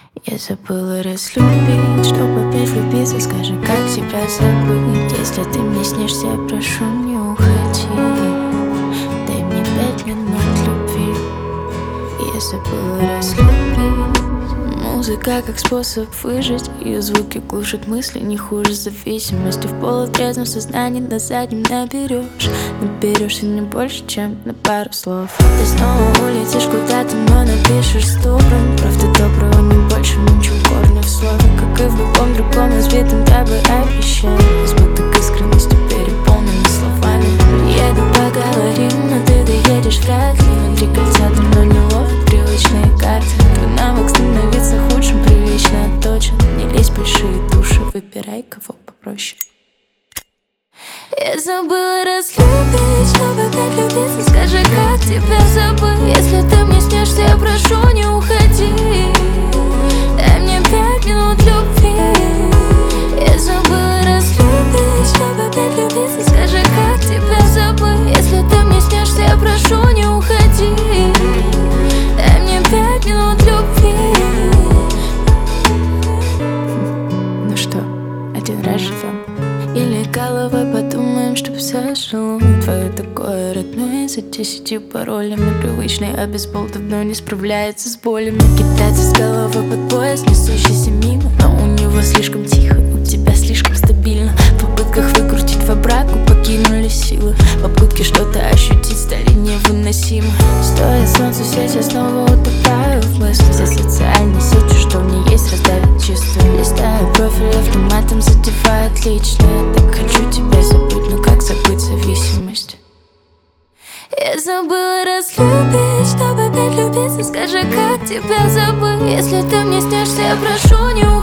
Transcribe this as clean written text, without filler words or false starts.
Я забыла разлюбить, чтобы опять влюбиться. Скажи, как тебя забыть? Если ты мне снишься, я прошу, не уходи. Дай мне 5 минут любви. Я забыла разлюбить. Музыка как способ выжить. Ее звуки глушат мысли, не хуже зависимости. В полутрезвом сознании на заднем наберешься не больше, чем на пару слов. Ты снова улетишь куда-то, но напишешь стопом. Правда доброго не больше, ничего корня в слове. Как и в любом другом избитом тобой обещаю. Избыток искренности переполненный словами. Приеду, поговорим, но ты доедешь вряд ли. Внутри кольца давно не ловят привычные карты. Твой навык становиться худшим привычно отточен. Не лезь в большие души, выбирай кого попроще. Я забыла разлюбить, чтобы опять влюбиться. Скажи, как тебя забыть? Если ты мне снишься, я прошу, не уходи. Дай мне 5 минут любви. Я забыла разлюбить, чтобы опять влюбиться. Скажи, как тебя забыть? Если ты мне снишься, я прошу, не уходи. Дай мне 5 минут любви. Ну что, один раз живем? Или головой подумаем, чтоб зажило. Твое такое родное, за 10 паролями привычный, а бейсбол давно не справляется с болями. Кидаться с головой под пояс, несущийся мимо. Но у него слишком тихо, у тебя слишком стабильно. В попытках выкрутить во браку покинули силы. Попытки что-то ощутить стали невыносимы. Стоит солнцу сесть, я снова утопаю в мысли. За социальной сетью, что в ней есть, раздавит чувства. Листаю профиль автоматом, задевает личное. Так хочу тебя забыть, но как забыть зависимость? Я забыла разлюбить, чтобы опять влюбиться. Скажи, как тебя забыть? Если ты мне снишься, я прошу, не